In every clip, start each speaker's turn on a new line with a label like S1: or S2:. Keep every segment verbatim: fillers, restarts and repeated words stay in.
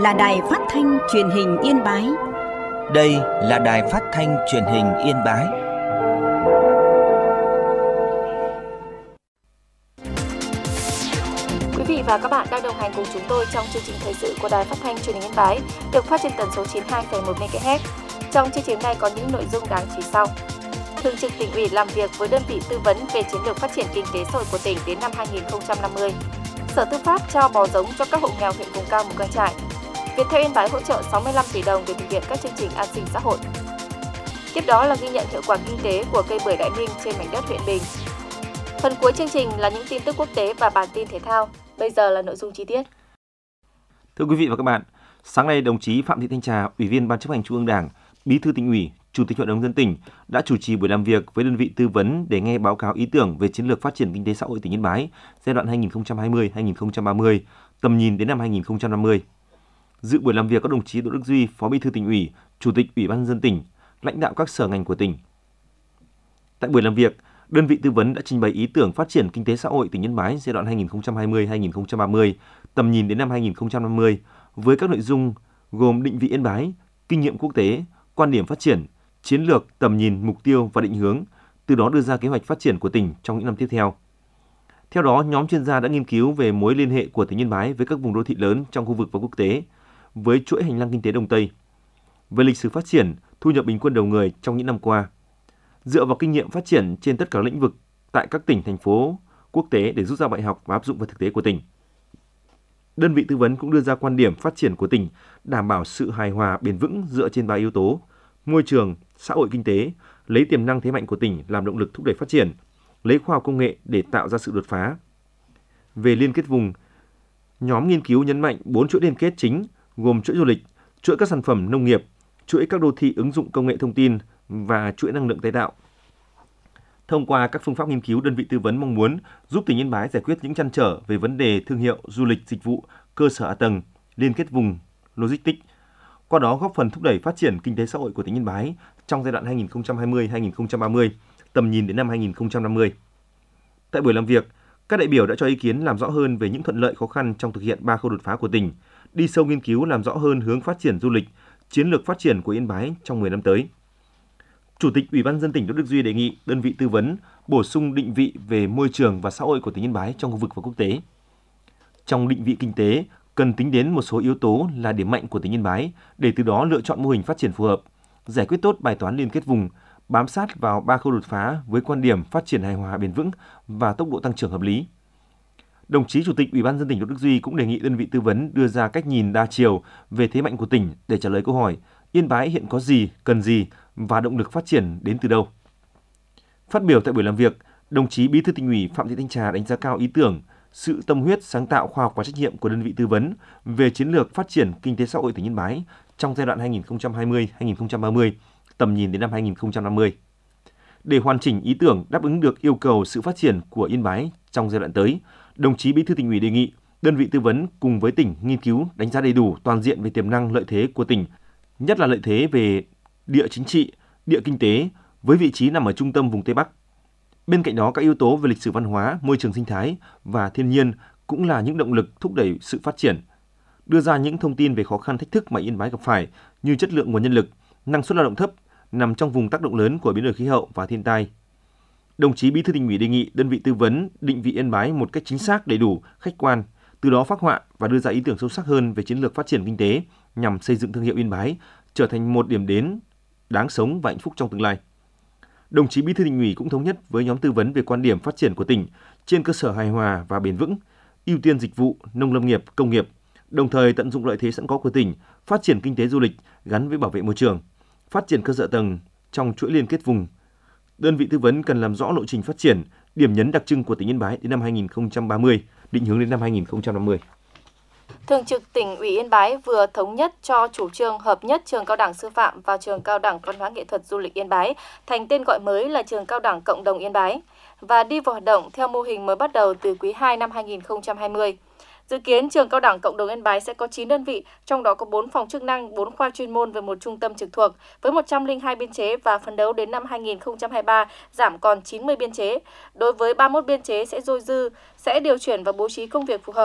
S1: là đài phát thanh truyền hình Yên Bái.
S2: Đây là đài phát thanh truyền hình Yên Bái.
S3: Quý vị và các bạn đang đồng hành cùng chúng tôi trong chương trình thời sự của đài phát thanh truyền hình Yên Bái, được phát trên tần số chín mươi hai phẩy một mê ga héc. Trong chương trình này có những nội dung đáng chú ý sau. Thường trực Tỉnh ủy làm việc với đơn vị tư vấn về chiến lược phát triển kinh tế xã hội của tỉnh đến năm hai nghìn không trăm năm mươi. Sở Tư pháp trao bò giống cho các hộ nghèo huyện vùng cao Mù Cang Chải. Viettel Yên Bái hỗ trợ sáu mươi lăm tỷ đồng để thực hiện các chương trình an sinh xã hội. Tiếp đó là ghi nhận hiệu quả kinh tế của cây bưởi Đại Ninh trên mảnh đất huyện Bình. Phần cuối chương trình là những tin tức quốc tế và bản tin thể thao. Bây giờ là nội dung chi tiết.
S4: Thưa quý vị và các bạn, sáng nay đồng chí Phạm Thị Thanh Trà, Ủy viên Ban Chấp hành Trung ương Đảng, Bí thư Tỉnh ủy, Chủ tịch Hội đồng nhân dân tỉnh đã chủ trì buổi làm việc với đơn vị tư vấn để nghe báo cáo ý tưởng về chiến lược phát triển kinh tế xã hội tỉnh Yên Bái giai đoạn hai nghìn không trăm hai mươi đến hai nghìn không trăm ba mươi, tầm nhìn đến năm hai nghìn không trăm năm mươi. Dự buổi làm việc có đồng chí Đỗ Đức Duy, Phó Bí thư Tỉnh ủy, Chủ tịch Ủy ban nhân dân tỉnh, lãnh đạo các sở ngành của tỉnh. Tại buổi làm việc, đơn vị tư vấn đã trình bày ý tưởng phát triển kinh tế xã hội tỉnh Yên Bái giai đoạn hai nghìn không trăm hai mươi đến hai nghìn không trăm ba mươi, tầm nhìn đến năm hai nghìn không trăm năm mươi với các nội dung gồm định vị Yên Bái, kinh nghiệm quốc tế, quan điểm phát triển, chiến lược, tầm nhìn, mục tiêu và định hướng, từ đó đưa ra kế hoạch phát triển của tỉnh trong những năm tiếp theo. Theo đó, nhóm chuyên gia đã nghiên cứu về mối liên hệ của tỉnh Yên Bái với các vùng đô thị lớn trong khu vực và quốc tế, với chuỗi hành lang kinh tế Đông Tây, về lịch sử phát triển, thu nhập bình quân đầu người trong những năm qua, dựa vào kinh nghiệm phát triển trên tất cả lĩnh vực tại các tỉnh, thành phố, quốc tế để rút ra bài học và áp dụng vào thực tế của tỉnh. Đơn vị tư vấn cũng đưa ra quan điểm phát triển của tỉnh đảm bảo sự hài hòa bền vững dựa trên ba yếu tố: môi trường, xã hội kinh tế, lấy tiềm năng thế mạnh của tỉnh làm động lực thúc đẩy phát triển, lấy khoa học công nghệ để tạo ra sự đột phá. Về liên kết vùng, nhóm nghiên cứu nhấn mạnh bốn chuỗi liên kết chính gồm chuỗi du lịch, chuỗi các sản phẩm nông nghiệp, chuỗi các đô thị ứng dụng công nghệ thông tin và chuỗi năng lượng tái tạo. Thông qua các phương pháp nghiên cứu, đơn vị tư vấn mong muốn giúp tỉnh Yên Bái giải quyết những trăn trở về vấn đề thương hiệu, du lịch, dịch vụ, cơ sở hạ tầng, liên kết vùng, logistics. Qua đó góp phần thúc đẩy phát triển kinh tế xã hội của tỉnh Yên Bái trong giai đoạn hai nghìn không trăm hai mươi đến hai nghìn không trăm ba mươi, tầm nhìn đến năm hai nghìn không trăm năm mươi. Tại buổi làm việc, các đại biểu đã cho ý kiến làm rõ hơn về những thuận lợi khó khăn trong thực hiện ba khâu đột phá của tỉnh, đi sâu nghiên cứu làm rõ hơn hướng phát triển du lịch, chiến lược phát triển của Yên Bái trong mười năm tới. Chủ tịch Ủy ban nhân dân tỉnh Đỗ Đức Duy đề nghị đơn vị tư vấn bổ sung định vị về môi trường và xã hội của tỉnh Yên Bái trong khu vực và quốc tế. Trong định vị kinh tế, cần tính đến một số yếu tố là điểm mạnh của tỉnh Yên Bái để từ đó lựa chọn mô hình phát triển phù hợp, giải quyết tốt bài toán liên kết vùng, bám sát vào ba khâu đột phá với quan điểm phát triển hài hòa bền vững và tốc độ tăng trưởng hợp lý. Đồng chí Chủ tịch Ủy ban nhân dân tỉnh Đỗ Đức Duy cũng đề nghị đơn vị tư vấn đưa ra cách nhìn đa chiều về thế mạnh của tỉnh để trả lời câu hỏi Yên Bái hiện có gì, cần gì và động lực phát triển đến từ đâu. Phát biểu tại buổi làm việc, đồng chí Bí thư Tỉnh ủy Phạm Thị Thanh Trà đánh giá cao ý tưởng, sự tâm huyết, sáng tạo, khoa học và trách nhiệm của đơn vị tư vấn về chiến lược phát triển kinh tế xã hội tỉnh Yên Bái trong giai đoạn hai nghìn không trăm hai mươi đến hai nghìn không trăm ba mươi, tầm nhìn đến năm hai nghìn không trăm năm mươi. Để hoàn chỉnh ý tưởng đáp ứng được yêu cầu sự phát triển của Yên Bái trong giai đoạn tới, đồng chí Bí thư Tỉnh ủy đề nghị đơn vị tư vấn cùng với tỉnh nghiên cứu đánh giá đầy đủ toàn diện về tiềm năng lợi thế của tỉnh, nhất là lợi thế về địa chính trị, địa kinh tế với vị trí nằm ở trung tâm vùng Tây Bắc. Bên cạnh đó, các yếu tố về lịch sử văn hóa, môi trường sinh thái và thiên nhiên cũng là những động lực thúc đẩy sự phát triển. Đưa ra những thông tin về khó khăn thách thức mà Yên Bái gặp phải như chất lượng nguồn nhân lực, năng suất lao động thấp, nằm trong vùng tác động lớn của biến đổi khí hậu và thiên tai. Đồng chí Bí thư Tỉnh ủy đề nghị đơn vị tư vấn định vị Yên Bái một cách chính xác, đầy đủ, khách quan, từ đó phác họa và đưa ra ý tưởng sâu sắc hơn về chiến lược phát triển kinh tế nhằm xây dựng thương hiệu Yên Bái trở thành một điểm đến đáng sống và hạnh phúc trong tương lai. Đồng chí Bí thư Tỉnh ủy cũng thống nhất với nhóm tư vấn về quan điểm phát triển của tỉnh trên cơ sở hài hòa và bền vững, ưu tiên dịch vụ, nông lâm nghiệp, công nghiệp, đồng thời tận dụng lợi thế sẵn có của tỉnh, phát triển kinh tế du lịch gắn với bảo vệ môi trường, phát triển cơ sở tầng trong chuỗi liên kết vùng. Đơn vị tư vấn cần làm rõ lộ trình phát triển, điểm nhấn đặc trưng của tỉnh Yên Bái đến năm hai nghìn không trăm ba mươi, định hướng đến năm hai nghìn không trăm năm mươi.
S3: Thường trực Tỉnh ủy Yên Bái vừa thống nhất cho chủ trương hợp nhất Trường Cao đẳng Sư phạm và Trường Cao đẳng Văn hóa Nghệ thuật Du lịch Yên Bái thành tên gọi mới là Trường Cao đẳng Cộng đồng Yên Bái và đi vào hoạt động theo mô hình mới bắt đầu từ quý hai năm hai nghìn không trăm hai mươi. Dự kiến Trường Cao đẳng Cộng đồng Yên Bái sẽ có chín đơn vị, trong đó có bốn phòng chức năng, bốn khoa chuyên môn và một trung tâm trực thuộc, với một trăm lẻ hai biên chế và phấn đấu đến năm hai nghìn không trăm hai mươi ba giảm còn chín mươi biên chế. Đối với ba mươi mốt biên chế sẽ dôi dư, sẽ điều chuyển và bố trí công việc phù hợp.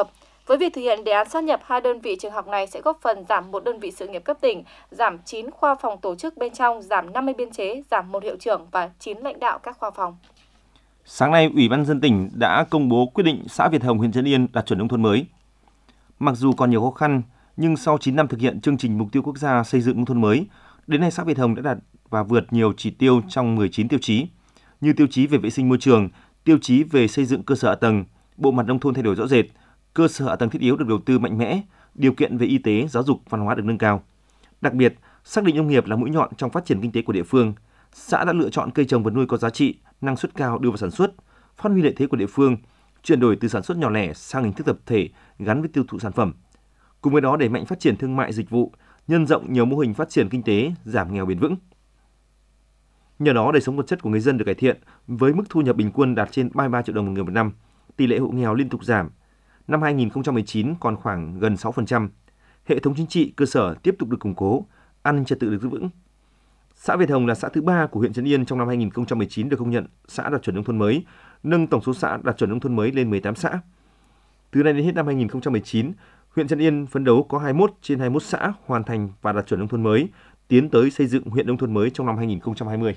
S3: Với việc thực hiện đề án sát nhập hai đơn vị trường học này sẽ góp phần giảm một đơn vị sự nghiệp cấp tỉnh, giảm chín khoa phòng tổ chức bên trong, giảm năm mươi biên chế, giảm một hiệu trưởng và chín lãnh đạo các khoa phòng.
S4: Sáng nay, Ủy ban nhân dân tỉnh đã công bố quyết định xã Việt Hồng, huyện Trấn Yên đạt chuẩn nông thôn mới. Mặc dù còn nhiều khó khăn, nhưng sau chín năm thực hiện chương trình mục tiêu quốc gia xây dựng nông thôn mới, đến nay xã Việt Hồng đã đạt và vượt nhiều chỉ tiêu trong mười chín tiêu chí, như tiêu chí về vệ sinh môi trường, tiêu chí về xây dựng cơ sở hạ tầng, bộ mặt nông thôn thay đổi rõ rệt, cơ sở hạ tầng thiết yếu được đầu tư mạnh mẽ, điều kiện về y tế, giáo dục, văn hóa được nâng cao. Đặc biệt, xác định nông nghiệp là mũi nhọn trong phát triển kinh tế của địa phương, xã đã lựa chọn cây trồng vật nuôi có giá trị, năng suất cao đưa vào sản xuất, phát huy lợi thế của địa phương, chuyển đổi từ sản xuất nhỏ lẻ sang hình thức tập thể gắn với tiêu thụ sản phẩm. Cùng với đó đẩy mạnh phát triển thương mại dịch vụ, nhân rộng nhiều mô hình phát triển kinh tế, giảm nghèo bền vững. Nhờ đó, đời sống vật chất của người dân được cải thiện với mức thu nhập bình quân đạt trên ba mươi ba triệu đồng một người một năm, tỷ lệ hộ nghèo liên tục giảm. Năm hai nghìn không trăm mười chín còn khoảng gần sáu phần trăm. Hệ thống chính trị cơ sở tiếp tục được củng cố, an ninh trật tự được giữ vững. Xã Việt Hồng là xã thứ ba của huyện Trấn Yên trong năm hai nghìn không trăm mười chín được công nhận xã đạt chuẩn nông thôn mới, nâng tổng số xã đạt chuẩn nông thôn mới lên mười tám xã. Từ nay đến hết năm hai nghìn không trăm mười chín, huyện Trấn Yên phấn đấu có hai mươi mốt trên hai mươi mốt xã hoàn thành và đạt chuẩn nông thôn mới, tiến tới xây dựng huyện nông thôn mới trong năm hai nghìn không trăm hai mươi.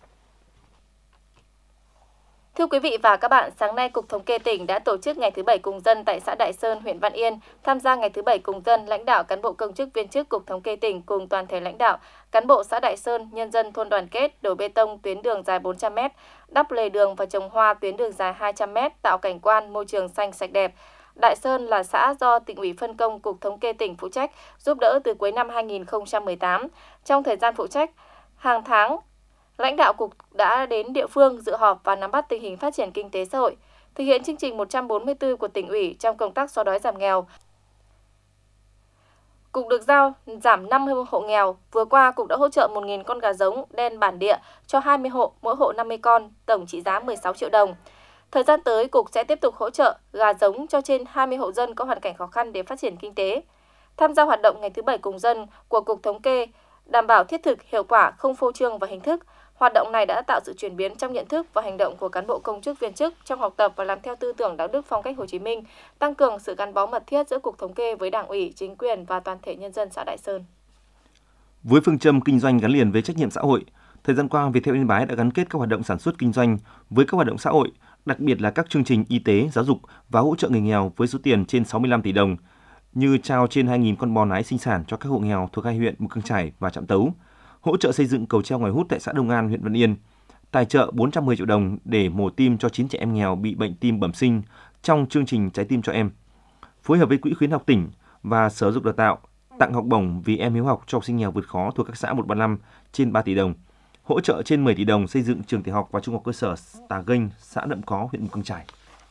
S3: Thưa quý vị và các bạn, sáng nay Cục Thống kê tỉnh đã tổ chức ngày thứ Bảy cùng dân tại xã Đại Sơn, huyện Văn Yên. Tham gia ngày thứ Bảy cùng dân, lãnh đạo cán bộ công chức viên chức Cục Thống kê tỉnh cùng toàn thể lãnh đạo, cán bộ xã Đại Sơn, nhân dân thôn Đoàn Kết đổ bê tông tuyến đường dài bốn trăm mét, đắp lề đường và trồng hoa tuyến đường dài hai trăm mét, tạo cảnh quan môi trường xanh sạch đẹp. Đại Sơn là xã do Tỉnh ủy phân công Cục Thống kê tỉnh phụ trách, giúp đỡ từ cuối năm hai nghìn không trăm mười tám. Trong thời gian phụ trách, hàng tháng lãnh đạo Cục đã đến địa phương dự họp và nắm bắt tình hình phát triển kinh tế xã hội, thực hiện chương trình một trăm bốn mươi tư của tỉnh ủy trong công tác xóa đói giảm nghèo. Cục được giao giảm năm mươi hộ nghèo. Vừa qua, Cục đã hỗ trợ một nghìn con gà giống đen bản địa cho hai mươi hộ, mỗi hộ năm mươi con, tổng trị giá mười sáu triệu đồng. Thời gian tới, Cục sẽ tiếp tục hỗ trợ gà giống cho trên hai mươi hộ dân có hoàn cảnh khó khăn để phát triển kinh tế. Tham gia hoạt động ngày thứ Bảy cùng dân của Cục Thống kê, đảm bảo thiết thực, hiệu quả, không phô trương và hình thức. Hoạt động này đã tạo sự chuyển biến trong nhận thức và hành động của cán bộ công chức viên chức trong học tập và làm theo tư tưởng đạo đức phong cách Hồ Chí Minh, tăng cường sự gắn bó mật thiết giữa Cục Thống kê với Đảng ủy, chính quyền và toàn thể nhân dân xã Đại Sơn.
S4: Với phương châm kinh doanh gắn liền với trách nhiệm xã hội, thời gian qua Viettel Yên Bái đã gắn kết các hoạt động sản xuất kinh doanh với các hoạt động xã hội, đặc biệt là các chương trình y tế, giáo dục và hỗ trợ người nghèo với số tiền trên sáu mươi lăm tỷ đồng, như trao trên hai nghìn con bò nái sinh sản cho các hộ nghèo thuộc hai huyện Mù Cang Chải và Trạm Tấu, hỗ trợ xây dựng cầu treo ngoài hút tại xã Đông An, huyện Văn Yên, tài trợ bốn trăm mười triệu đồng để mổ tim cho chín trẻ em nghèo bị bệnh tim bẩm sinh trong chương trình Trái tim cho em, phối hợp với Quỹ khuyến học tỉnh và Sở Giáo dục Đào tạo tặng học bổng vì em hiếu học cho học sinh nghèo vượt khó thuộc các xã một trăm ba mươi lăm trên ba tỷ đồng, hỗ trợ trên mười tỷ đồng xây dựng trường tiểu học và trung học cơ sở Tà Gênh, xã Nậm Có, huyện Mù Cang Chải.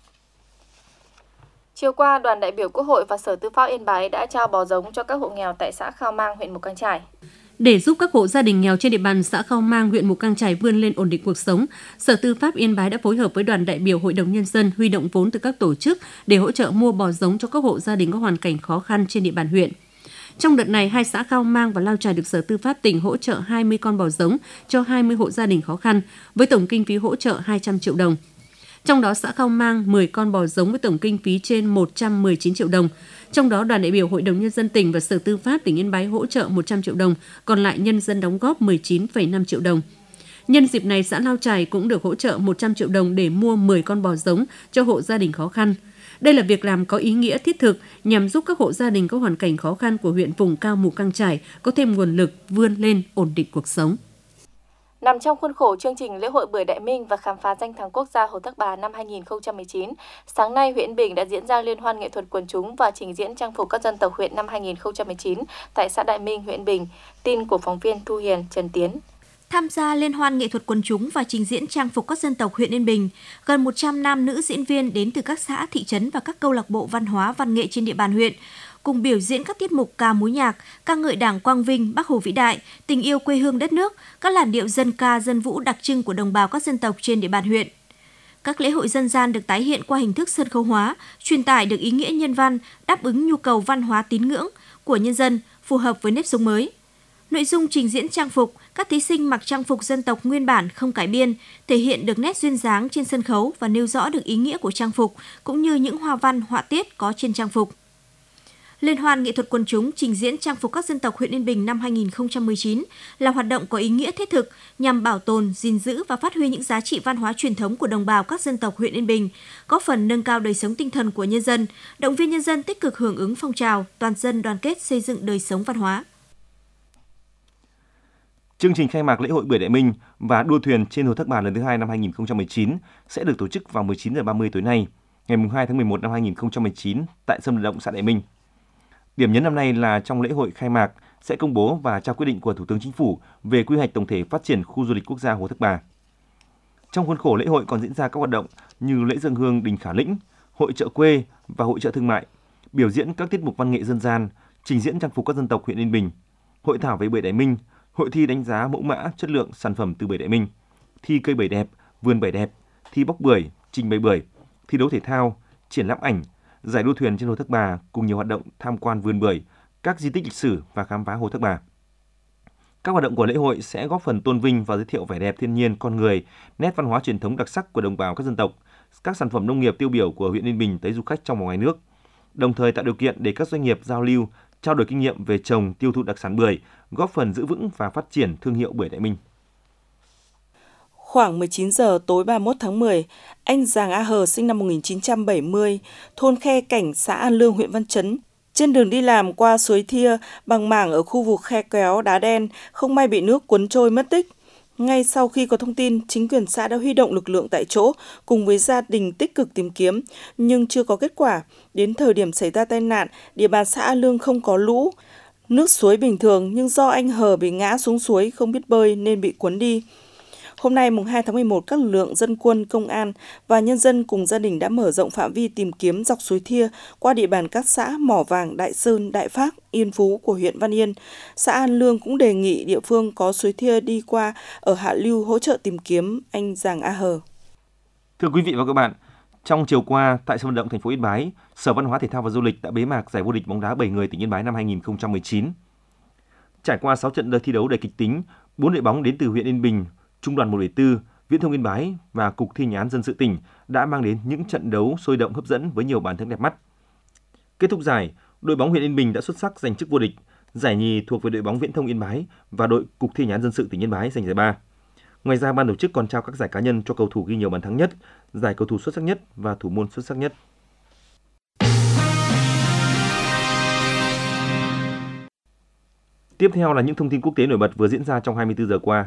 S3: Chiều qua, đoàn đại biểu Quốc hội và Sở Tư pháp Yên Bái đã trao bò giống cho các hộ nghèo tại xã Khao Mang, huyện Mù Cang Chải.
S5: Để giúp các hộ gia đình nghèo trên địa bàn xã Khao Mang, huyện Mù Cang Chải vươn lên ổn định cuộc sống, Sở Tư pháp Yên Bái đã phối hợp với đoàn đại biểu Hội đồng Nhân dân huy động vốn từ các tổ chức để hỗ trợ mua bò giống cho các hộ gia đình có hoàn cảnh khó khăn trên địa bàn huyện. Trong đợt này, hai xã Khao Mang và Lao Chải được Sở Tư pháp tỉnh hỗ trợ hai mươi con bò giống cho hai mươi hộ gia đình khó khăn, với tổng kinh phí hỗ trợ hai trăm triệu đồng. Trong đó, xã Khao Mang mười con bò giống với tổng kinh phí trên một trăm mười chín triệu đồng. Trong đó, đoàn đại biểu Hội đồng Nhân dân tỉnh và Sở Tư pháp tỉnh Yên Bái hỗ trợ một trăm triệu đồng, còn lại nhân dân đóng góp mười chín phẩy năm triệu đồng. Nhân dịp này, xã Lao Chải cũng được hỗ trợ một trăm triệu đồng để mua mười con bò giống cho hộ gia đình khó khăn. Đây là việc làm có ý nghĩa thiết thực nhằm giúp các hộ gia đình có hoàn cảnh khó khăn của huyện vùng cao Mù Cang Chải có thêm nguồn lực vươn lên ổn định cuộc sống.
S3: Nằm trong khuôn khổ chương trình lễ hội bưởi Đại Minh và khám phá danh thắng quốc gia Hồ Thác Bà năm hai nghìn không trăm mười chín, sáng nay huyện Yên Bình đã diễn ra liên hoan nghệ thuật quần chúng và trình diễn trang phục các dân tộc huyện năm hai nghìn không trăm mười chín tại xã Đại Minh, huyện Yên Bình. Tin của phóng viên Thu Hiền, Trần Tiến.
S6: Tham gia liên hoan nghệ thuật quần chúng và trình diễn trang phục các dân tộc huyện Yên Bình, gần một trăm nam nữ diễn viên đến từ các xã, thị trấn và các câu lạc bộ văn hóa văn nghệ trên địa bàn huyện, cùng biểu diễn các tiết mục ca múa nhạc, ca ngợi Đảng quang vinh, Bác Hồ vĩ đại, tình yêu quê hương đất nước, các làn điệu dân ca, dân vũ đặc trưng của đồng bào các dân tộc trên địa bàn huyện. Các lễ hội dân gian được tái hiện qua hình thức sân khấu hóa, truyền tải được ý nghĩa nhân văn, đáp ứng nhu cầu văn hóa tín ngưỡng của nhân dân, phù hợp với nếp sống mới. Nội dung trình diễn trang phục, các thí sinh mặc trang phục dân tộc nguyên bản không cải biên, thể hiện được nét duyên dáng trên sân khấu và nêu rõ được ý nghĩa của trang phục, cũng như những hoa văn, họa tiết có trên trang phục. Liên hoan nghệ thuật quần chúng trình diễn trang phục các dân tộc huyện Yên Bình năm hai nghìn không trăm mười chín là hoạt động có ý nghĩa thiết thực nhằm bảo tồn, gìn giữ và phát huy những giá trị văn hóa truyền thống của đồng bào các dân tộc huyện Yên Bình, góp phần nâng cao đời sống tinh thần của nhân dân, động viên nhân dân tích cực hưởng ứng phong trào toàn dân đoàn kết xây dựng đời sống văn hóa.
S4: Chương trình khai mạc lễ hội Bưởi Đại Minh và đua thuyền trên hồ Thác Bà lần thứ hai năm hai nghìn không trăm mười chín sẽ được tổ chức vào mười chín giờ ba mươi tối nay, ngày hai tháng mười một năm hai nghìn không trăm mười chín tại sân vận động xã Đại Minh. Điểm nhấn năm nay là trong lễ hội khai mạc sẽ công bố và trao quyết định của Thủ tướng Chính phủ về quy hoạch tổng thể phát triển khu du lịch quốc gia Hồ Thác Bà. Trong khuôn khổ lễ hội còn diễn ra các hoạt động như lễ dâng hương đình Khả Lĩnh, hội chợ quê và hội chợ thương mại, biểu diễn các tiết mục văn nghệ dân gian, trình diễn trang phục các dân tộc huyện Yên Bình, hội thảo về bưởi Đại Minh, hội thi đánh giá mẫu mã chất lượng sản phẩm từ bưởi Đại Minh, thi cây bưởi đẹp, vườn bưởi đẹp, thi bóc bưởi, trình bày bưởi, thi đấu thể thao, triển lãm ảnh, giải đua thuyền trên hồ Thác Bà cùng nhiều hoạt động tham quan vườn bưởi, các di tích lịch sử và khám phá hồ Thác Bà. Các hoạt động của lễ hội sẽ góp phần tôn vinh và giới thiệu vẻ đẹp thiên nhiên, con người, nét văn hóa truyền thống đặc sắc của đồng bào các dân tộc, các sản phẩm nông nghiệp tiêu biểu của huyện Yên Bình tới du khách trong và ngoài nước, đồng thời tạo điều kiện để các doanh nghiệp giao lưu, trao đổi kinh nghiệm về trồng, tiêu thụ đặc sản bưởi, góp phần giữ vững và phát triển thương hiệu bưởi Đại Minh.
S7: Khoảng mười chín giờ tối ba mươi mốt tháng mười, anh Giàng A Hờ sinh năm một nghìn chín trăm bảy mươi, thôn Khe Cảnh, xã An Lương, huyện Văn Chấn, trên đường đi làm qua suối Thia bằng mảng ở khu vực khe kéo đá đen, không may bị nước cuốn trôi mất tích. Ngay sau khi có thông tin, chính quyền xã đã huy động lực lượng tại chỗ cùng với gia đình tích cực tìm kiếm, nhưng chưa có kết quả. Đến thời điểm xảy ra tai nạn, địa bàn xã An Lương không có lũ. Nước suối bình thường nhưng do anh Hờ bị ngã xuống suối không biết bơi nên bị cuốn đi. Hôm nay, mùng hai tháng mười một, các lực lượng dân quân, công an và nhân dân cùng gia đình đã mở rộng phạm vi tìm kiếm dọc suối Thia qua địa bàn các xã Mỏ Vàng, Đại Sơn, Đại Phác, Yên Phú của huyện Văn Yên. Xã An Lương cũng đề nghị địa phương có suối Thia đi qua ở hạ lưu hỗ trợ tìm kiếm anh Giàng A Hờ.
S4: Thưa quý vị và các bạn, trong chiều qua tại sân vận động thành phố Yên Bái, Sở Văn hóa Thể thao và Du lịch đã bế mạc giải vô địch bóng đá bảy người tỉnh Yên Bái năm hai nghìn không trăm mười chín. Trải qua sáu trận đấu thi đấu đầy kịch tính, bốn đội bóng đến từ huyện Yên Bình, Trung đoàn một bảy tư, Viễn thông Yên Bái và Cục Thi hành án dân sự tỉnh đã mang đến những trận đấu sôi động hấp dẫn với nhiều bàn thắng đẹp mắt. Kết thúc giải, đội bóng huyện Yên Bình đã xuất sắc giành chức vô địch, giải nhì thuộc về đội bóng Viễn thông Yên Bái và đội Cục Thi hành án dân sự tỉnh Yên Bái giành giải ba. Ngoài ra, ban tổ chức còn trao các giải cá nhân cho cầu thủ ghi nhiều bàn thắng nhất, giải cầu thủ xuất sắc nhất và thủ môn xuất sắc nhất. Tiếp theo là những thông tin quốc tế nổi bật vừa diễn ra trong hai mươi tư giờ qua.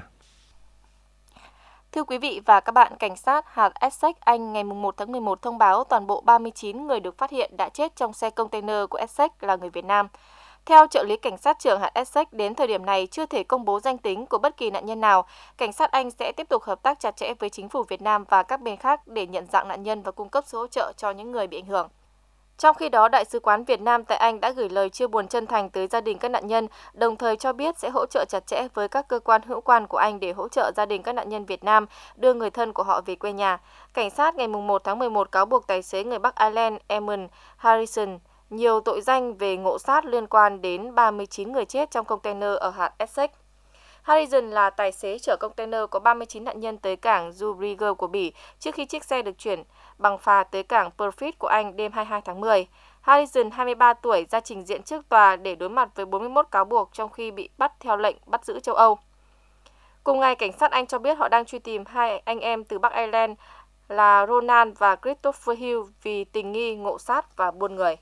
S3: Thưa quý vị và các bạn, cảnh sát hạt Essex, Anh ngày một tháng mười một thông báo toàn bộ ba mươi chín người được phát hiện đã chết trong xe container của Essex là người Việt Nam. Theo trợ lý cảnh sát trưởng hạt Essex, đến thời điểm này chưa thể công bố danh tính của bất kỳ nạn nhân nào. Cảnh sát Anh sẽ tiếp tục hợp tác chặt chẽ với chính phủ Việt Nam và các bên khác để nhận dạng nạn nhân và cung cấp sự hỗ trợ cho những người bị ảnh hưởng. Trong khi đó, Đại sứ quán Việt Nam tại Anh đã gửi lời chia buồn chân thành tới gia đình các nạn nhân, đồng thời cho biết sẽ hỗ trợ chặt chẽ với các cơ quan hữu quan của Anh để hỗ trợ gia đình các nạn nhân Việt Nam đưa người thân của họ về quê nhà. Cảnh sát ngày một tháng mười một cáo buộc tài xế người Bắc Ireland Eamon Harrison nhiều tội danh về ngộ sát liên quan đến ba mươi chín người chết trong container ở hạt Essex. Harrison là tài xế chở container có ba mươi chín nạn nhân tới cảng Zurbrigge của Bỉ trước khi chiếc xe được chuyển bằng phà tới cảng Purfleet của Anh đêm hai mươi hai tháng mười. Harrison, hai mươi ba tuổi, ra trình diện trước tòa để đối mặt với bốn mươi mốt cáo buộc trong khi bị bắt theo lệnh bắt giữ châu Âu. Cùng ngày, cảnh sát Anh cho biết họ đang truy tìm hai anh em từ Bắc Ireland là Ronan và Christopher Hill vì tình nghi ngộ sát và buôn người.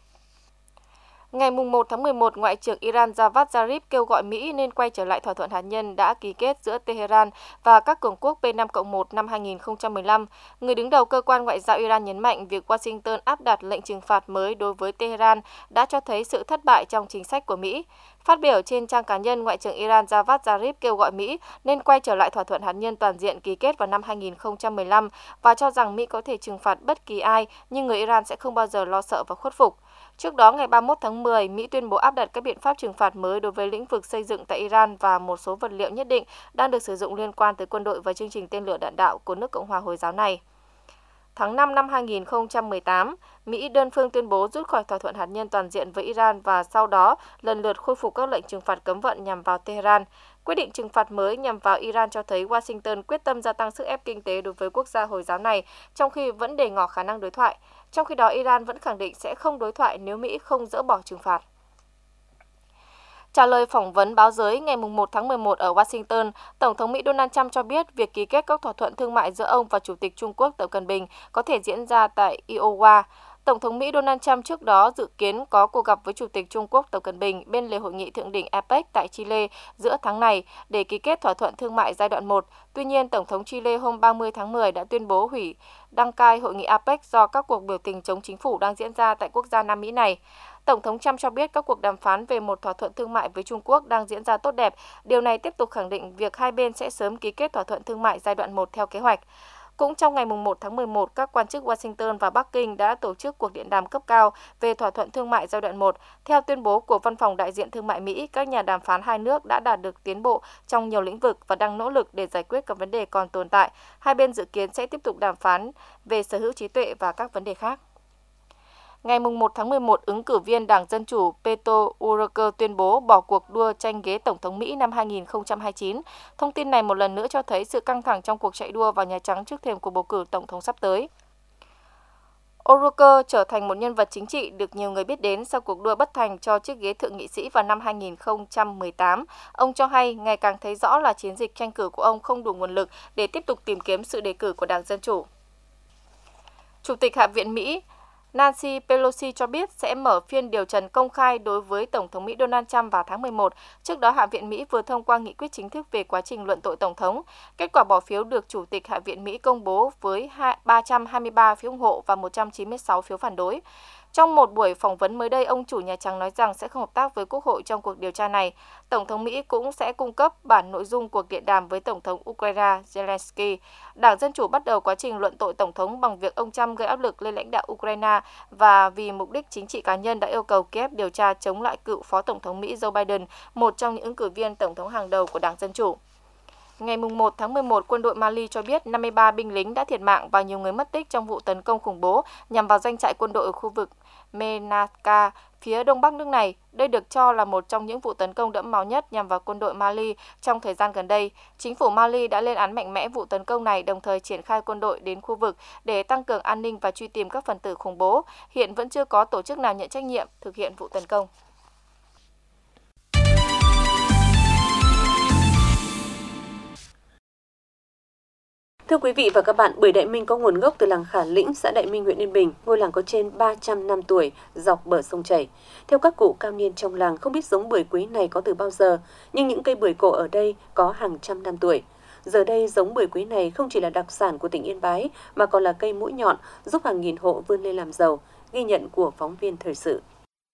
S3: Ngày một tháng mười một, Ngoại trưởng Iran Javad Zarif kêu gọi Mỹ nên quay trở lại thỏa thuận hạt nhân đã ký kết giữa Tehran và các cường quốc P năm cộng một năm hai nghìn không trăm mười lăm. Người đứng đầu cơ quan ngoại giao Iran nhấn mạnh việc Washington áp đặt lệnh trừng phạt mới đối với Tehran đã cho thấy sự thất bại trong chính sách của Mỹ. Phát biểu trên trang cá nhân, Ngoại trưởng Iran Javad Zarif kêu gọi Mỹ nên quay trở lại thỏa thuận hạt nhân toàn diện ký kết vào năm hai nghìn không trăm mười lăm và cho rằng Mỹ có thể trừng phạt bất kỳ ai, nhưng người Iran sẽ không bao giờ lo sợ và khuất phục. Trước đó, ngày ba mươi mốt tháng mười, Mỹ tuyên bố áp đặt các biện pháp trừng phạt mới đối với lĩnh vực xây dựng tại Iran và một số vật liệu nhất định đang được sử dụng liên quan tới quân đội và chương trình tên lửa đạn đạo của nước Cộng hòa Hồi giáo này. Tháng năm năm hai nghìn không trăm mười tám, Mỹ đơn phương tuyên bố rút khỏi thỏa thuận hạt nhân toàn diện với Iran và sau đó lần lượt khôi phục các lệnh trừng phạt cấm vận nhằm vào Tehran. Quyết định trừng phạt mới nhằm vào Iran cho thấy Washington quyết tâm gia tăng sức ép kinh tế đối với quốc gia Hồi giáo này, trong khi vẫn để ngỏ khả năng đối thoại. Trong khi đó, Iran vẫn khẳng định sẽ không đối thoại nếu Mỹ không dỡ bỏ trừng phạt. Trả lời phỏng vấn báo giới ngày một tháng mười một ở Washington, Tổng thống Mỹ Donald Trump cho biết việc ký kết các thỏa thuận thương mại giữa ông và Chủ tịch Trung Quốc Tập Cận Bình có thể diễn ra tại Iowa. Tổng thống Mỹ Donald Trump trước đó dự kiến có cuộc gặp với Chủ tịch Trung Quốc Tập Cận Bình bên lề hội nghị thượng đỉnh a pếch tại Chile giữa tháng này để ký kết thỏa thuận thương mại giai đoạn một. Tuy nhiên, Tổng thống Chile hôm ba mươi tháng mười đã tuyên bố hủy đăng cai hội nghị a pếch do các cuộc biểu tình chống chính phủ đang diễn ra tại quốc gia Nam Mỹ này. Tổng thống Trump cho biết các cuộc đàm phán về một thỏa thuận thương mại với Trung Quốc đang diễn ra tốt đẹp. Điều này tiếp tục khẳng định việc hai bên sẽ sớm ký kết thỏa thuận thương mại giai đoạn một theo kế hoạch. Cũng trong ngày một tháng mười một, các quan chức Washington và Bắc Kinh đã tổ chức cuộc điện đàm cấp cao về thỏa thuận thương mại giai đoạn một. Theo tuyên bố của Văn phòng Đại diện Thương mại Mỹ, các nhà đàm phán hai nước đã đạt được tiến bộ trong nhiều lĩnh vực và đang nỗ lực để giải quyết các vấn đề còn tồn tại. Hai bên dự kiến sẽ tiếp tục đàm phán về sở hữu trí tuệ và các vấn đề khác. Ngày một tháng mười một, ứng cử viên Đảng Dân Chủ Beto O'Rourke tuyên bố bỏ cuộc đua tranh ghế Tổng thống Mỹ năm hai nghìn không trăm hai mươi chín. Thông tin này một lần nữa cho thấy sự căng thẳng trong cuộc chạy đua vào Nhà Trắng trước thềm cuộc bầu cử Tổng thống sắp tới. O'Rourke trở thành một nhân vật chính trị được nhiều người biết đến sau cuộc đua bất thành cho chiếc ghế thượng nghị sĩ vào năm hai nghìn không trăm mười tám. Ông cho hay ngày càng thấy rõ là chiến dịch tranh cử của ông không đủ nguồn lực để tiếp tục tìm kiếm sự đề cử của Đảng Dân Chủ. Chủ tịch Hạ viện Mỹ Nancy Pelosi cho biết sẽ mở phiên điều trần công khai đối với Tổng thống Mỹ Donald Trump vào tháng mười một. Trước đó, Hạ viện Mỹ vừa thông qua nghị quyết chính thức về quá trình luận tội Tổng thống. Kết quả bỏ phiếu được Chủ tịch Hạ viện Mỹ công bố với ba trăm hai mươi ba phiếu ủng hộ và một trăm chín mươi sáu phiếu phản đối. Trong một buổi phỏng vấn mới đây, ông chủ Nhà Trắng nói rằng sẽ không hợp tác với Quốc hội trong cuộc điều tra này. Tổng thống Mỹ cũng sẽ cung cấp bản nội dung cuộc điện đàm với Tổng thống Ukraine Zelensky. Đảng Dân Chủ bắt đầu quá trình luận tội Tổng thống bằng việc ông Trump gây áp lực lên lãnh đạo Ukraine và vì mục đích chính trị cá nhân đã yêu cầu Kiev điều tra chống lại cựu Phó Tổng thống Mỹ Joe Biden, một trong những ứng cử viên Tổng thống hàng đầu của Đảng Dân Chủ. Ngày một tháng mười một, quân đội Mali cho biết năm mươi ba binh lính đã thiệt mạng và nhiều người mất tích trong vụ tấn công khủng bố nhằm vào doanh trại quân đội ở khu vực Menaka, phía đông bắc nước này. Đây được cho là một trong những vụ tấn công đẫm máu nhất nhằm vào quân đội Mali trong thời gian gần đây. Chính phủ Mali đã lên án mạnh mẽ vụ tấn công này, đồng thời triển khai quân đội đến khu vực để tăng cường an ninh và truy tìm các phần tử khủng bố. Hiện vẫn chưa có tổ chức nào nhận trách nhiệm thực hiện vụ tấn công.
S5: Thưa quý vị và các bạn, bưởi Đại Minh có nguồn gốc từ làng Khả Lĩnh, xã Đại Minh, huyện Yên Bình. Ngôi làng có trên ba trăm năm tuổi, dọc bờ sông chảy. Theo các cụ cao niên trong làng, không biết giống bưởi quý này có từ bao giờ, nhưng những cây bưởi cổ ở đây có hàng trăm năm tuổi. Giờ đây, giống bưởi quý này không chỉ là đặc sản của tỉnh Yên Bái, mà còn là cây mũi nhọn, giúp hàng nghìn hộ vươn lên làm giàu. Ghi nhận của phóng viên thời sự.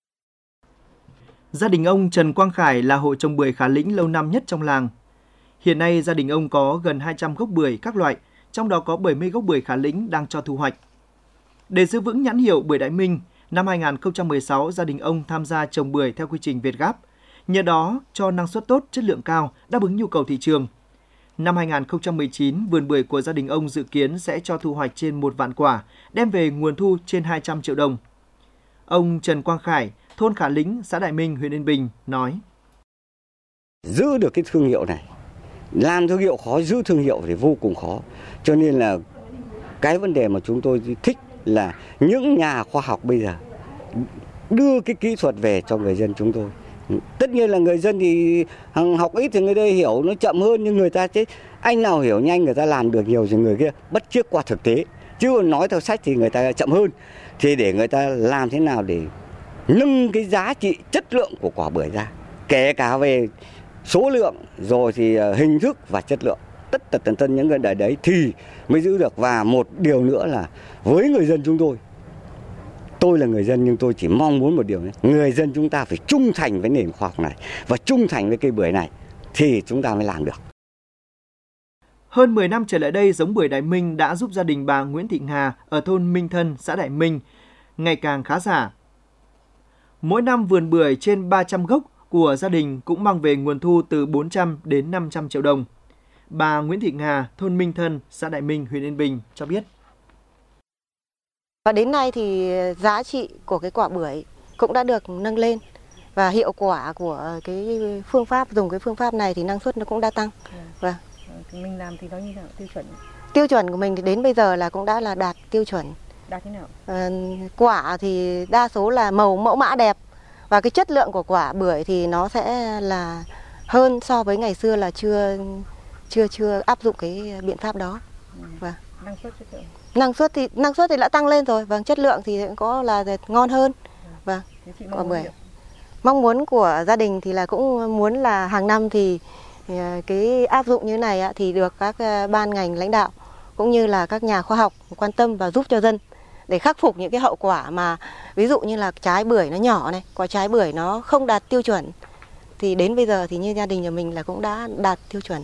S8: Gia đình ông Trần Quang Khải là hộ trồng bưởi Khả Lĩnh lâu năm nhất trong làng. Hiện nay, gia đình ông có gần hai trăm gốc bưởi các loại, trong đó có bảy mươi gốc bưởi Khả Lĩnh đang cho thu hoạch. Để giữ vững nhãn hiệu bưởi Đại Minh, năm hai nghìn không trăm mười sáu, gia đình ông tham gia trồng bưởi theo quy trình Việt Gáp. Nhờ đó, cho năng suất tốt, chất lượng cao, đáp ứng nhu cầu thị trường. Năm hai nghìn không trăm mười chín, vườn bưởi của gia đình ông dự kiến sẽ cho thu hoạch trên một vạn quả, đem về nguồn thu trên hai trăm triệu đồng. Ông Trần Quang Khải, thôn Khả Lĩnh, xã Đại Minh, huyện Yên Bình, nói:
S9: Giữ được cái thương hiệu này, làm thương hiệu khó, giữ thương hiệu thì vô cùng khó. Cho nên là cái vấn đề mà chúng tôi thích là những nhà khoa học bây giờ đưa cái kỹ thuật về cho người dân chúng tôi. Tất nhiên là người dân thì học ít thì người ta hiểu nó chậm hơn, nhưng người ta chứ anh nào hiểu nhanh người ta làm được nhiều thì người kia bắt chước qua thực tế. Chứ còn nói theo sách thì người ta chậm hơn. Thì để người ta làm thế nào để nâng cái giá trị chất lượng của quả bưởi ra, kể cả về số lượng rồi thì hình thức và chất lượng, tất tật tần tần những cái đấy thì mới giữ được. Và một điều nữa là với người dân chúng tôi, tôi là người dân nhưng tôi chỉ mong muốn một điều này: người dân chúng ta phải trung thành với nền khoa học này và trung thành với cây bưởi này thì chúng ta mới làm được.
S8: Hơn mười năm trở lại đây, giống bưởi Đại Minh đã giúp gia đình bà Nguyễn Thị Hà ở thôn Minh Thân, xã Đại Minh ngày càng khá giả. Mỗi năm vườn bưởi trên ba trăm gốc của gia đình cũng mang về nguồn thu từ bốn trăm đến năm trăm triệu đồng. Bà Nguyễn Thị Hà, thôn Minh Thân, xã Đại Minh, huyện Yên Bình cho biết.
S10: Và đến nay thì giá trị của cái quả bưởi cũng đã được nâng lên và hiệu quả của cái phương pháp dùng cái phương pháp này thì năng suất nó cũng đã tăng. Vâng.
S11: Mình làm thì nó như nào, tiêu chuẩn?
S10: Tiêu chuẩn của mình thì đến bây giờ là cũng đã là đạt tiêu chuẩn.
S11: Đạt thế nào?
S10: À, quả thì đa số là màu mẫu mã đẹp, Và cái chất lượng của quả bưởi thì nó sẽ là hơn so với ngày xưa là chưa chưa chưa áp dụng cái biện pháp đó. Vâng.
S11: Năng suất chất lượng.
S10: Năng suất thì năng suất thì đã tăng lên rồi, vâng, chất lượng thì cũng có là ngon hơn. Vâng. Quả bưởi. Mong muốn của gia đình thì là cũng muốn là hàng năm thì cái áp dụng như này thì được các ban ngành lãnh đạo cũng như là các nhà khoa học quan tâm và giúp cho dân để khắc phục những cái hậu quả mà ví dụ như là trái bưởi nó nhỏ này, quả trái bưởi nó không đạt tiêu chuẩn thì đến bây giờ thì như gia đình nhà mình là cũng đã đạt tiêu chuẩn.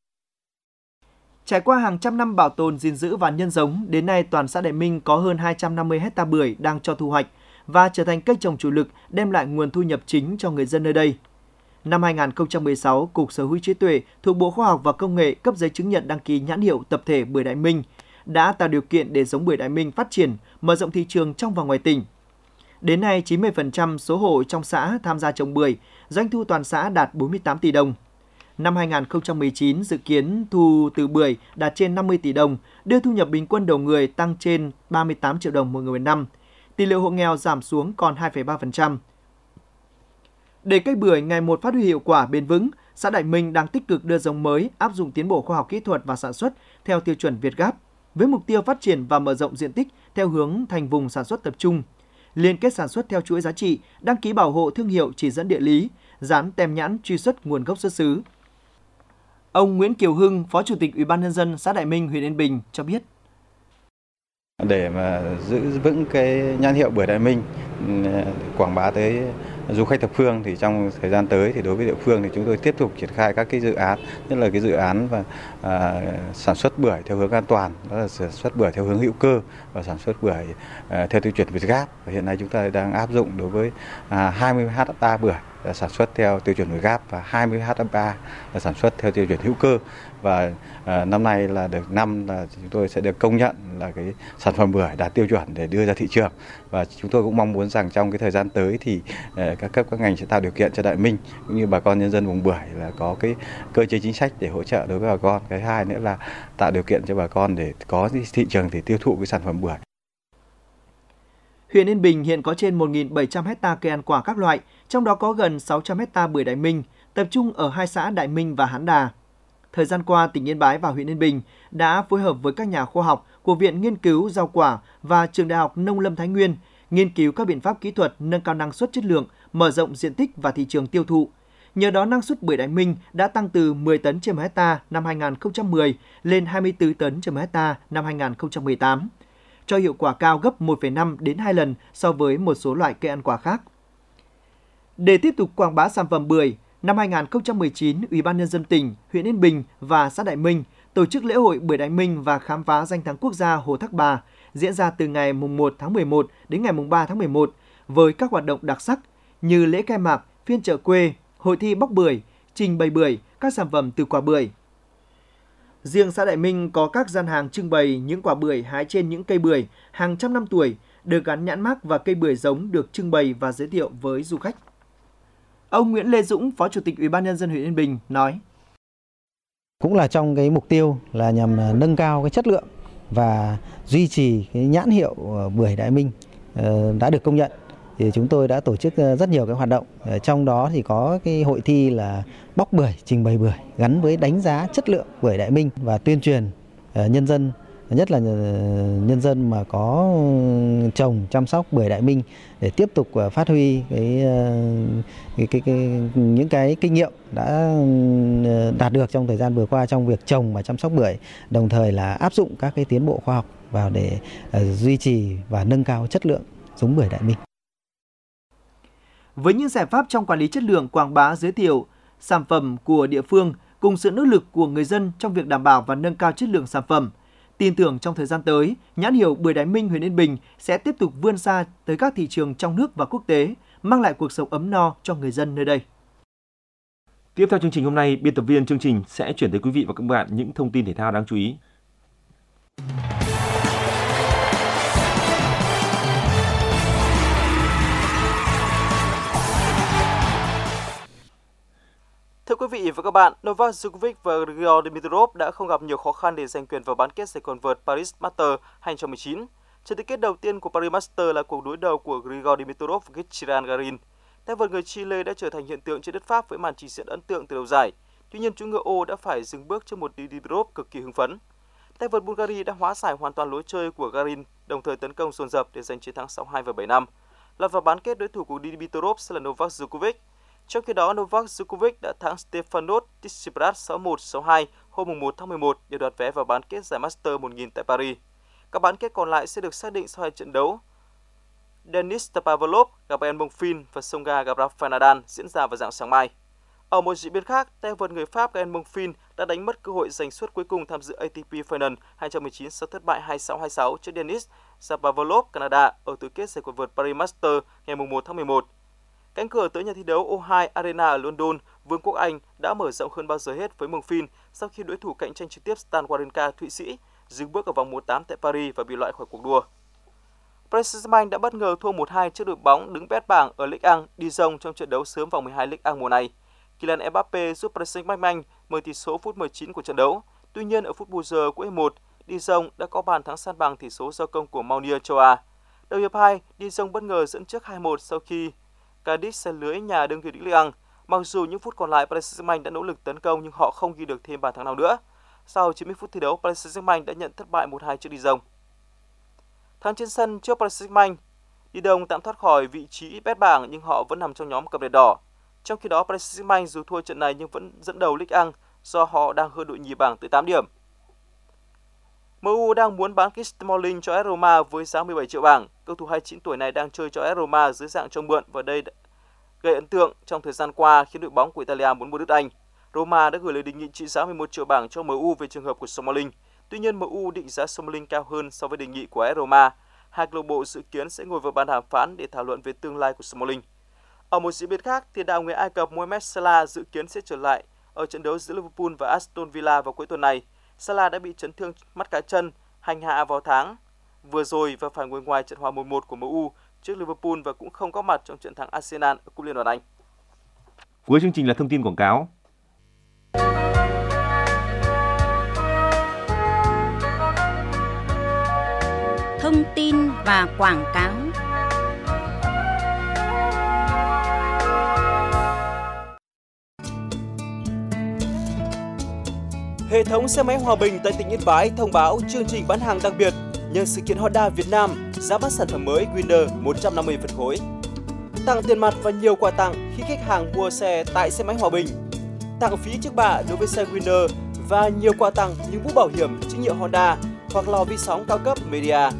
S8: Trải qua hàng trăm năm bảo tồn, gìn giữ và nhân giống, đến nay toàn xã Đại Minh có hơn hai trăm năm mươi héc ta bưởi đang cho thu hoạch và trở thành cây trồng chủ lực đem lại nguồn thu nhập chính cho người dân nơi đây. Năm hai nghìn không trăm mười sáu, Cục Sở hữu trí tuệ thuộc Bộ Khoa học và Công nghệ cấp giấy chứng nhận đăng ký nhãn hiệu tập thể bưởi Đại Minh đã tạo điều kiện để giống bưởi Đại Minh phát triển, mở rộng thị trường trong và ngoài tỉnh. Đến nay, chín mươi phần trăm số hộ trong xã tham gia trồng bưởi, doanh thu toàn xã đạt bốn mươi tám tỷ đồng. Năm hai nghìn không trăm mười chín, dự kiến thu từ bưởi đạt trên năm mươi tỷ đồng, đưa thu nhập bình quân đầu người tăng trên ba mươi tám triệu đồng một người một năm. Tỷ lệ hộ nghèo giảm xuống còn hai phẩy ba phần trăm. Để cây bưởi ngày một phát huy hiệu quả bền vững, xã Đại Minh đang tích cực đưa giống mới, áp dụng tiến bộ khoa học kỹ thuật và sản xuất theo tiêu chuẩn Việt Gáp, với mục tiêu phát triển và mở rộng diện tích theo hướng thành vùng sản xuất tập trung, liên kết sản xuất theo chuỗi giá trị, đăng ký bảo hộ thương hiệu chỉ dẫn địa lý, dán tem nhãn truy xuất nguồn gốc xuất xứ. Ông Nguyễn Kiều Hưng, Phó Chủ tịch Ủy ban nhân dân xã Đại Minh, huyện Yên Bình cho biết:
S12: Để mà giữ vững cái nhãn hiệu bưởi Đại Minh, quảng bá tới du khách thập phương thì trong thời gian tới thì đối với địa phương thì chúng tôi tiếp tục triển khai các cái dự án, nhất là cái dự án và à, sản xuất bưởi theo hướng an toàn, đó là sản xuất bưởi theo hướng hữu cơ và sản xuất bưởi à, theo tiêu chuẩn Việt Gáp. Và hiện nay chúng ta đang áp dụng đối với à, hai mươi héc ta bưởi là sản xuất theo tiêu chuẩn Việt Gáp và hai mươi héc ta là sản xuất theo tiêu chuẩn hữu cơ. Và à, năm nay là được năm là chúng tôi sẽ được công nhận là cái sản phẩm bưởi đạt tiêu chuẩn để đưa ra thị trường. Và chúng tôi cũng mong muốn rằng trong cái thời gian tới thì à, các cấp các ngành sẽ tạo điều kiện cho Đại Minh cũng như bà con nhân dân vùng bưởi là có cái cơ chế chính sách để hỗ trợ đối với bà con. Cái hai nữa là tạo điều kiện cho bà con để có thị trường để tiêu thụ cái sản phẩm bưởi.
S8: Huyện Yên Bình hiện có trên một nghìn bảy trăm héc ta cây ăn quả các loại, trong đó có gần sáu trăm héc ta bưởi Đại Minh, tập trung ở hai xã Đại Minh và Hán Đà. Thời gian qua, tỉnh Yên Bái và huyện Yên Bình đã phối hợp với các nhà khoa học của Viện Nghiên cứu Rau quả và Trường Đại học Nông lâm Thái Nguyên nghiên cứu các biện pháp kỹ thuật nâng cao năng suất chất lượng, mở rộng diện tích và thị trường tiêu thụ. Nhờ đó, năng suất bưởi Đại Minh đã tăng từ mười tấn trên một héc ta năm hai nghìn không trăm mười lên hai mươi tư tấn trên một héc ta năm hai nghìn không trăm mười tám, cho hiệu quả cao gấp một phẩy năm đến hai lần so với một số loại cây ăn quả khác. Để tiếp tục quảng bá sản phẩm bưởi, năm hai nghìn không trăm mười chín, Ủy ban nhân dân tỉnh, huyện Yên Bình và xã Đại Minh tổ chức lễ hội bưởi Đại Minh và khám phá danh thắng quốc gia Hồ Thác Bà diễn ra từ ngày mùng một tháng mười một đến ngày mùng ba tháng mười một với các hoạt động đặc sắc như lễ khai mạc, phiên chợ quê, hội thi bóc bưởi, trình bày bưởi, các sản phẩm từ quả bưởi. Riêng xã Đại Minh có các gian hàng trưng bày những quả bưởi hái trên những cây bưởi hàng trăm năm tuổi được gắn nhãn mác và cây bưởi giống được trưng bày và giới thiệu với du khách. Ông Nguyễn Lê Dũng, Phó Chủ tịch Ủy ban nhân dân huyện Yên Bình nói:
S13: Cũng là trong cái mục tiêu là nhằm nâng cao cái chất lượng và duy trì cái nhãn hiệu bưởi Đại Minh đã được công nhận, thì chúng tôi đã tổ chức rất nhiều cái hoạt động. Trong đó thì có cái hội thi là bóc bưởi, trình bày bưởi gắn với đánh giá chất lượng bưởi Đại Minh và tuyên truyền nhân dân, nhất là nhân dân mà có trồng chăm sóc bưởi Đại Minh để tiếp tục phát huy cái, cái, cái, cái những cái kinh nghiệm đã đạt được trong thời gian vừa qua trong việc trồng và chăm sóc bưởi, đồng thời là áp dụng các cái tiến bộ khoa học vào để duy trì và nâng cao chất lượng giống bưởi Đại Minh.
S8: Với những giải pháp trong quản lý chất lượng, quảng bá, giới thiệu sản phẩm của địa phương cùng sự nỗ lực của người dân trong việc đảm bảo và nâng cao chất lượng sản phẩm, tin tưởng trong thời gian tới, nhãn hiệu bưởi Đại Minh huyện Yên Bình sẽ tiếp tục vươn xa tới các thị trường trong nước và quốc tế, mang lại cuộc sống ấm no cho người dân nơi đây.
S4: Tiếp theo chương trình hôm nay, biên tập viên chương trình sẽ chuyển tới quý vị và các bạn những thông tin thể thao đáng chú ý.
S14: Thưa quý vị và các bạn, Novak Djokovic và Grigor Dimitrov đã không gặp nhiều khó khăn để giành quyền vào bán kết giải quần vợt Paris Masters hai không một chín. Trận tứ kết đầu tiên của Paris Masters là cuộc đối đầu của Grigor Dimitrov với Chiran Garin. Tay vợt người Chile đã trở thành hiện tượng trên đất Pháp với màn trình diễn ấn tượng từ đầu giải. Tuy nhiên, chú ngựa Ô đã phải dừng bước trước một Dimitrov cực kỳ hưng phấn. Tay vợt Bulgaria đã hóa giải hoàn toàn lối chơi của Garin, đồng thời tấn công dồn dập để giành chiến thắng sáu hai và bảy năm. Lọt vào bán kết, đối thủ của Dimitrov sẽ là Novak Djokovic. Trong khi đó, Novak Djokovic đã thắng Stefanos Tsitsipas sáu một, sáu hai hôm một tháng mười một để đoạt vé vào bán kết giải Master một nghìn tại Paris. Các bán kết còn lại sẽ được xác định sau hai trận đấu. Denis Shapovalov gặp Ian Monfils và Tsonga gặp Rafael Nadal diễn ra vào rạng sáng mai. Ở một diễn biến khác, tay vợt người Pháp Ian Monfils đã đánh mất cơ hội giành suất cuối cùng tham dự a tê pê Final hai không một chín sau thất bại hai sáu hai sáu trước Denis Shapovalov Canada ở tứ kết giải quần vợt Paris Masters ngày một tháng mười một. Cánh cửa tới nhà thi đấu O hai Arena ở London, Vương quốc Anh đã mở rộng hơn bao giờ hết với Monfils sau khi đối thủ cạnh tranh trực tiếp Stan Wawrinka Thụy Sĩ dừng bước ở vòng một tám tại Paris và bị loại khỏi cuộc đua. Paris Saint-Germain đã bất ngờ thua một hai trước đội bóng đứng bét bảng ở Ligue một Dijon trong trận đấu sớm vòng mười hai Ligue một mùa này. Kylian Mbappé giúp Paris Saint-Germain mở tỷ số phút mười chín của trận đấu. Tuy nhiên ở phút bù giờ của hiệp một, Dijon đã có bàn thắng san bằng tỷ số do công của Manuel Choa. Đầu hiệp hai, Dijon bất ngờ dẫn trước hai một sau khi Cadiz xé lưới nhà đương kim Ligue một. Mặc dù những phút còn lại Paris Saint-Germain đã nỗ lực tấn công nhưng họ không ghi được thêm bàn thắng nào nữa. Sau chín mươi phút thi đấu, Paris Saint-Germain đã nhận thất bại một hai trước Dijon. Thắng trên sân trước Paris Saint-Germain, Dijon tạm thoát khỏi vị trí bét bảng nhưng họ vẫn nằm trong nhóm cặp đèn đỏ. Trong khi đó, Paris Saint-Germain dù thua trận này nhưng vẫn dẫn đầu Ligue một do họ đang hơn đội nhì bảng tới tám điểm. em u đang muốn bán Christian Smalling cho a ét Roma với giá mười bảy triệu bảng. Cầu thủ hai mươi chín tuổi này đang chơi cho a ét Roma dưới dạng cho mượn và đây gây ấn tượng trong thời gian qua khiến đội bóng của Italia muốn mua đứt anh. Roma đã gửi lời đề nghị trị giá mười một triệu bảng cho em u về trường hợp của Smalling. Tuy nhiên, em u định giá Smalling cao hơn so với đề nghị của a ét Roma. Hai câu lạc bộ dự kiến sẽ ngồi vào bàn đàm phán để thảo luận về tương lai của Smalling. Ở một diễn biến khác, tiền đạo người Ai Cập Mohamed Salah dự kiến sẽ trở lại ở trận đấu giữa Liverpool và Aston Villa vào cuối tuần này. Salah đã bị chấn thương mắt cá chân, hành hạ vào tháng vừa rồi và phải ngồi ngoài trận hòa một một của em u trước Liverpool và cũng không có mặt trong trận thắng Arsenal ở Cúp Liên đoàn Anh.
S4: Cuối chương trình là thông tin quảng cáo.
S1: Thông tin và quảng cáo.
S14: Hệ thống xe máy Hòa Bình tại tỉnh Yên Bái thông báo chương trình bán hàng đặc biệt nhân sự kiện Honda Việt Nam giá bán sản phẩm mới Winner một trăm năm mươi phân khối. Tặng tiền mặt và nhiều quà tặng khi khách hàng mua xe tại xe máy Hòa Bình. Tặng phí trước bạ đối với xe Winner và nhiều quà tặng như mũ bảo hiểm chứng nhận Honda hoặc lò vi sóng cao cấp Media.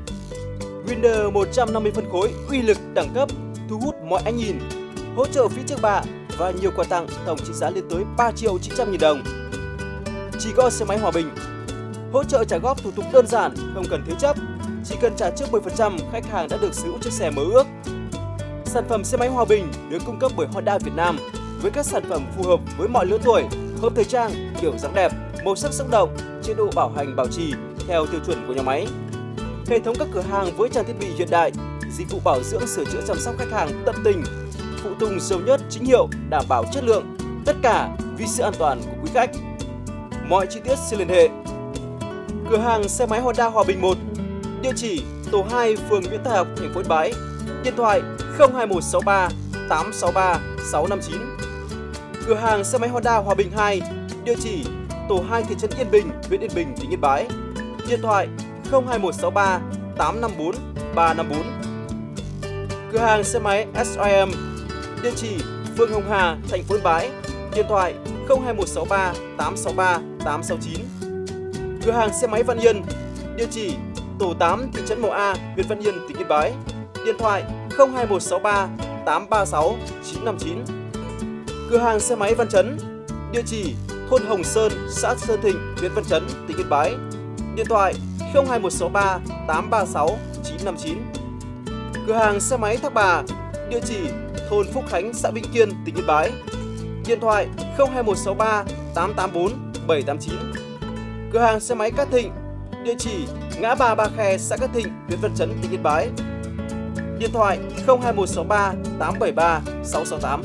S14: Winner một trăm năm mươi phân khối uy lực đẳng cấp thu hút mọi ánh nhìn. Hỗ trợ phí trước bạ và nhiều quà tặng tổng trị giá lên tới ba triệu chín trăm nghìn đồng. Chỉ có xe máy Hòa Bình. Hỗ trợ trả góp thủ tục đơn giản, không cần thế chấp. Chỉ cần trả trước mười phần trăm, khách hàng đã được sở hữu chiếc xe mơ ước. Sản phẩm xe máy Hòa Bình được cung cấp bởi Honda Việt Nam với các sản phẩm phù hợp với mọi lứa tuổi, hợp thời trang, kiểu dáng đẹp, màu sắc sống động, chế độ bảo hành bảo trì theo tiêu chuẩn của nhà máy. Hệ thống các cửa hàng với trang thiết bị hiện đại, dịch vụ bảo dưỡng sửa chữa chăm sóc khách hàng tận tình, phụ tùng dầu nhất chính hiệu, đảm bảo chất lượng, tất cả vì sự an toàn của quý khách. Mọi chi tiết xin liên hệ. Cửa hàng xe máy Honda Hòa Bình một, địa chỉ tổ hai, phường Nguyễn Thái Học, thành phố Yên Bái. Điện thoại không hai một sáu ba tám sáu ba sáu năm chín. Cửa hàng xe máy Honda Hòa Bình hai, địa chỉ tổ hai, thị trấn Yên Bình, huyện Yên Bình, tỉnh Yên Bái. Điện thoại không hai một sáu ba tám năm bốn ba năm bốn. Cửa hàng xe máy ét i em, địa chỉ phường Hồng Hà, thành phố Yên Bái. Điện thoại không hai một sáu ba tám sáu ba tám sáu chín. Cửa hàng xe máy Văn Yên, địa chỉ tổ tám, thị trấn Mậu A, huyện Văn Yên, tỉnh Yên Bái. Điện thoại không hai một sáu ba tám ba sáu chín năm chín. Cửa hàng xe máy Văn Chấn, địa chỉ thôn Hồng Sơn, xã Sơn Thịnh, huyện Văn Chấn, tỉnh Yên Bái. Điện thoại không hai một sáu ba tám ba sáu chín năm chín. Cửa hàng xe máy Thác Bà, địa chỉ thôn Phúc Khánh, xã Vĩnh Kiên, tỉnh Yên Bái. Điện thoại không hai một sáu ba tám tám bốn bảy tám chín. Cửa hàng xe máy Cát Thịnh, địa chỉ ngã ba Ba Khe, xã Cát Thịnh, huyện Văn Chấn, tỉnh Yên Bái. Điện thoại không hai một sáu ba tám bảy ba sáu sáu tám.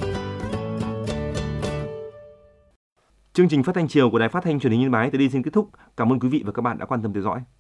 S4: Chương trình phát thanh chiều của Đài Phát thanh Truyền hình Yên Bái tới đây xin kết thúc. Cảm ơn quý vị và các bạn đã quan tâm theo dõi.